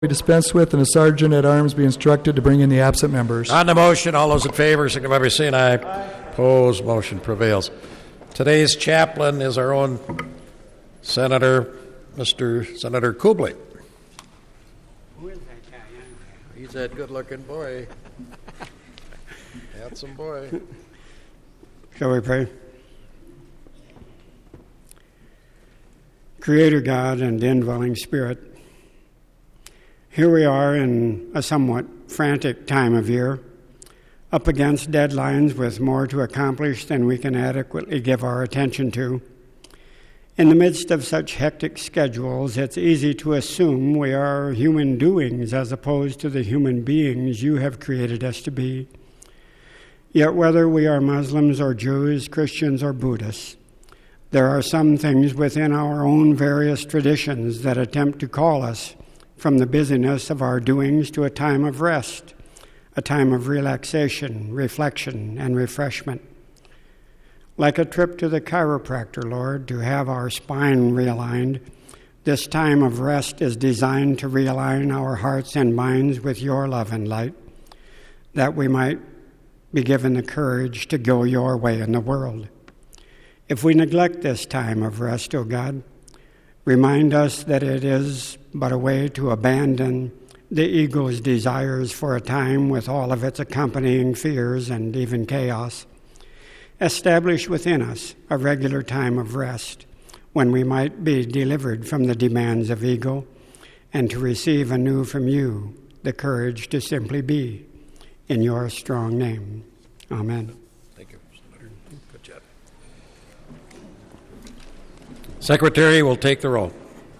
be dispensed with, and the sergeant at arms be instructed to bring in the absent members. On the motion, all those in favor signify by saying aye. Opposed, motion prevails. Today's chaplain is our own Senator, Mr. Senator Kubley. Who is that guy? He's that good-looking boy. Handsome boy. Shall we pray? Creator God and indwelling Spirit, here we are in a somewhat frantic time of year, up against deadlines with more to accomplish than we can adequately give our attention to. In the midst of such hectic schedules, it's easy to assume we are human doings as opposed to the human beings you have created us to be. Yet whether we are Muslims or Jews, Christians or Buddhists, there are some things within our own various traditions that attempt to call us from the busyness of our doings to a time of rest, a time of relaxation, reflection, and refreshment. Like a trip to the chiropractor, Lord, to have our spine realigned, this time of rest is designed to realign our hearts and minds with your love and light, that we might be given the courage to go your way in the world. If we neglect this time of rest, O God, remind us that it is but a way to abandon the ego's desires for a time with all of its accompanying fears and even chaos. Establish within us a regular time of rest when we might be delivered from the demands of ego and to receive anew from you the courage to simply be. In your strong name. Amen. Thank you, Senator. Good job. Secretary will take the roll.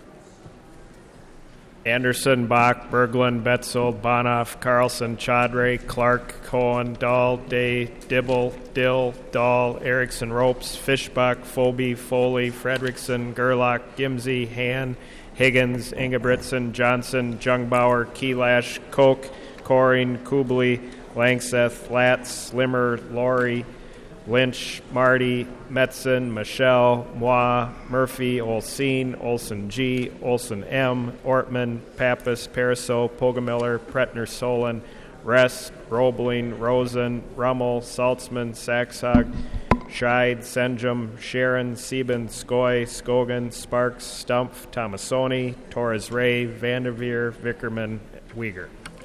Anderson, Bach, Berglund, Betzold, Bonoff, Carlson, Chaudhry, Clark, Cohen, Dahl, Day, Dibble, Dill, Dahl, Erickson, Ropes, Fishbach, Phoebe, Foley, Fredrickson, Gerlach, Gimsey, Han, Higgins, Ingebrigtsen, Johnson, Jungbauer, Keylash, Koch, Coring, Kubley, Langseth, Latz, Slimmer, Laurie, Lynch, Marty, Metzen, Michelle, Moi, Murphy, Olseen, Olson G, Olson M, Ortman, Pappas, Pariseau, Pogamiller, Pretner, Solon, Rest, Roebling, Rosen, Rummel, Saltzman, Saxhog, Scheid, Senjum, Sharon, Sieben, Skoy, Skogan, Sparks, Stumpf, Tomasoni, Torres Ray, Vanderveer, Vickerman, Uyghur.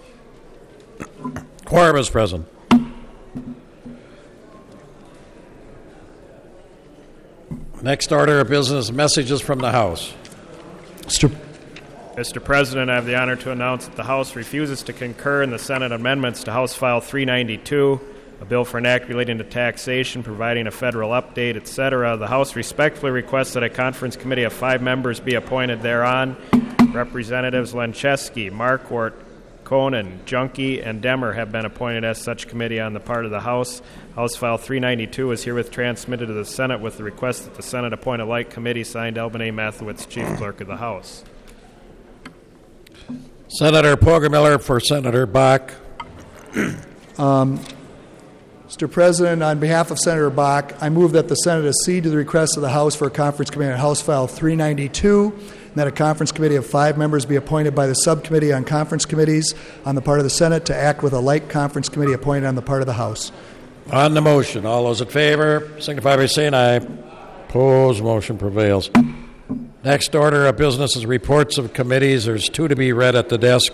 Quorum is present. Next order of business, messages from the House. Mr. President, I have the honor to announce that the House refuses to concur in the Senate amendments to House File 392, a bill for an act relating to taxation, providing a federal update, etc. The House respectfully requests that a conference committee of 5 members be appointed thereon. Representatives Lencheski, Marquardt, Conan, Junkie, and Demmer have been appointed as such committee on the part of the House. House File 392 is herewith transmitted to the Senate with the request that the Senate appoint a like committee, signed Elvin A. Mathewitz, Chief Clerk of the House. Senator Pogamiller for Senator Bach. Mr. President, on behalf of Senator Bach, I move that the Senate accede to the request of the House for a conference committee on House File 392, and that a conference committee of 5 members be appointed by the Subcommittee on Conference Committees on the part of the Senate to act with a like conference committee appointed on the part of the House. On the motion, all those in favor signify by saying aye. Opposed, motion prevails. Next order of business is reports of committees. There's 2 to be read at the desk.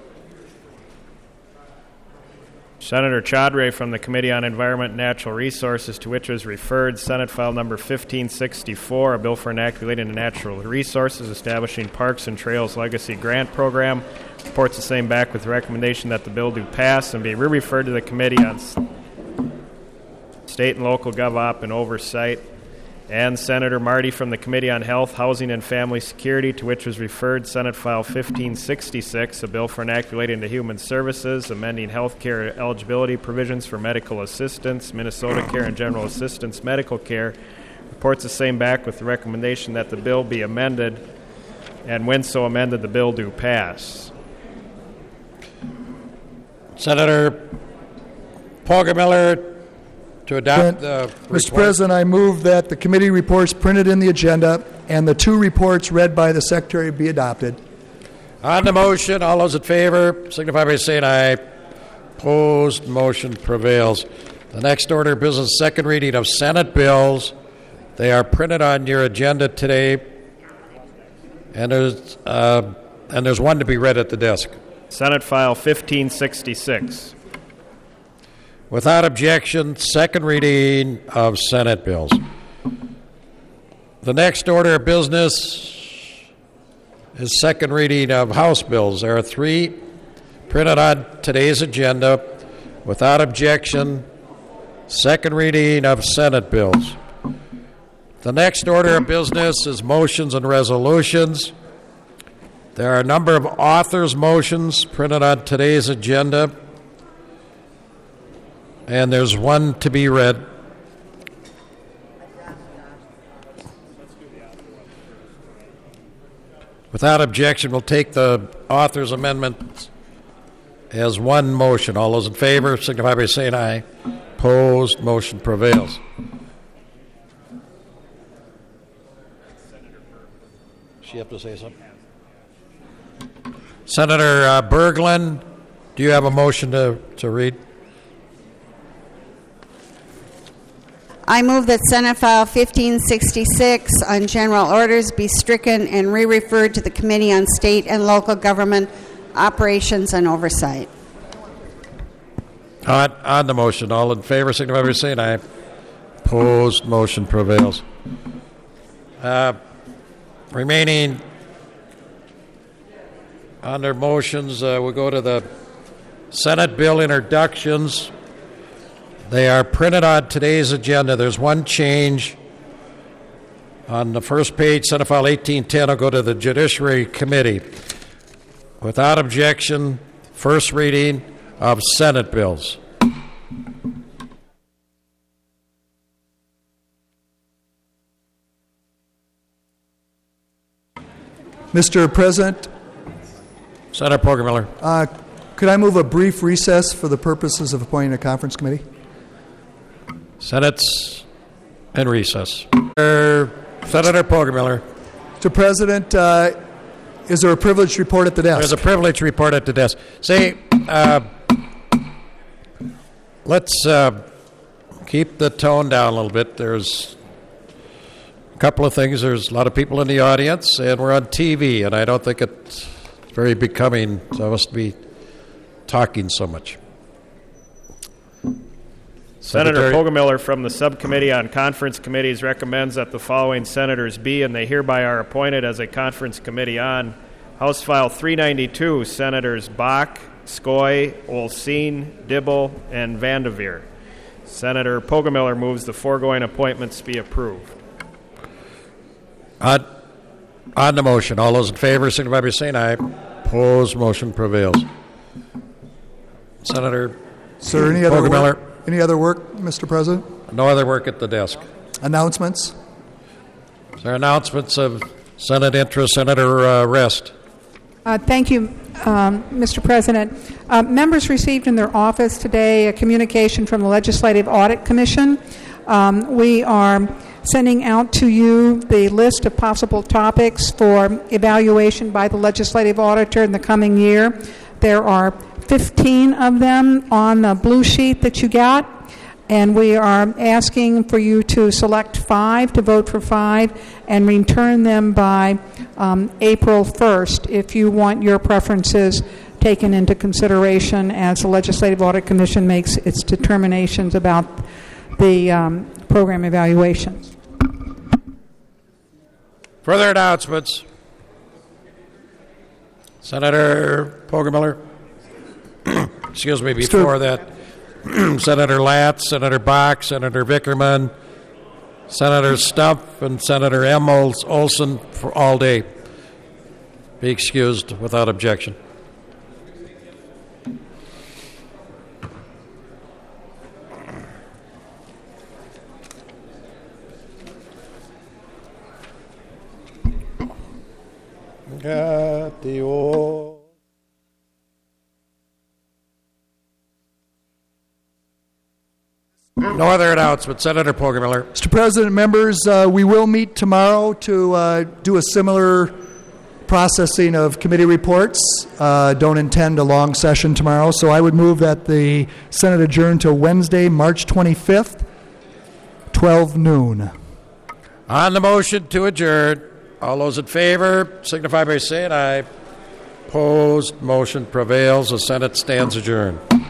Senator Chaudhry from the Committee on Environment and Natural Resources, to which was referred Senate File Number 1564, a bill for an act relating to natural resources, establishing Parks and Trails Legacy Grant Program. Reports the same back with the recommendation that the bill do pass and be re-referred to the Committee on State and Local GovOp and Oversight. And Senator Marty from the Committee on Health, Housing, and Family Security, to which was referred Senate File 1566, a bill for an act relating to human services, amending health care eligibility provisions for medical assistance, Minnesota Care and General Assistance Medical Care. Reports the same back with the recommendation that the bill be amended, and when so amended, the bill do pass. Senator Pogamiller to adopt the report. Mr. President, I move that the committee reports printed in the agenda and the 2 reports read by the Secretary be adopted. On the motion, all those in favor signify by saying aye. Opposed, motion prevails. The next order of business, second reading of Senate bills. They are printed on your agenda today, and there's one to be read at the desk. Senate File 1566. Without objection, second reading of Senate bills. The next order of business is second reading of House bills. There are three printed on today's agenda. Without objection, second reading of Senate bills. The next order of business is motions and resolutions. There are a number of authors' motions printed on today's agenda, and there's one to be read. Without objection, we'll take the author's amendment as one motion. All those in favor signify by saying aye. Opposed, motion prevails. She have to say something? Senator Berglund, do you have a motion to read? I move that Senate File 1566 on general orders be stricken and re-referred to the Committee on State and Local Government Operations and Oversight. On the motion, all in favor signify by saying aye. Opposed, motion prevails. Remaining under motions, we'll go to the Senate bill introductions. They are printed on today's agenda. There's one change. On the first page, Senate File 1810 will go to the Judiciary Committee. Without objection, first reading of Senate bills. Mr. President, Senator Poggemiller. could I move a brief recess for the purposes of appointing a conference committee? Senate's in recess. Senator Poggemiller. Mr. President, is there a privileged report at the desk? There's a privilege report at the desk. Say, let's keep the tone down a little bit. There's a couple of things. There's a lot of people in the audience, and we're on TV, and I don't think it's very becoming of us to be talking so much. Senator Poggemiller from the Subcommittee on Conference Committees recommends that the following senators be, and they hereby are appointed as a conference committee on House File 392, Senators Bach, Skoye, Olsine, Dibble, and Vandeveer. Senator Poggemiller moves the foregoing appointments be approved. On the motion, all those in favor signify by saying aye. Opposed, motion prevails. Senator Sir, any other Poggemiller. work? Any other work, Mr. President? No other work at the desk. Announcements? Is there announcements of Senate interest? Senator Rest. Thank you, Mr. President. Members received in their office today a communication from the Legislative Audit Commission. We are sending out to you the list of possible topics for evaluation by the legislative auditor in the coming year. There are 15 of them on the blue sheet that you got, and we are asking for you to select 5, to vote for 5, and return them by April 1st if you want your preferences taken into consideration as the Legislative Audit Commission makes its determinations about the program evaluations. Further announcements. Senator Poggemiller. Excuse me, before that, Senator Latz, Senator Bach, Senator Vickerman, Senator Stumpf, and Senator M. Olson for all day. Be excused without objection. Got the old. No other announcement. Senator Poggemiller. Mr. President, members, we will meet tomorrow to do a similar processing of committee reports. Don't intend a long session tomorrow, so I would move that the Senate adjourn till Wednesday, March 25th, 12 noon. On the motion to adjourn, all those in favor signify by saying aye. Opposed, motion prevails. The Senate stands adjourned.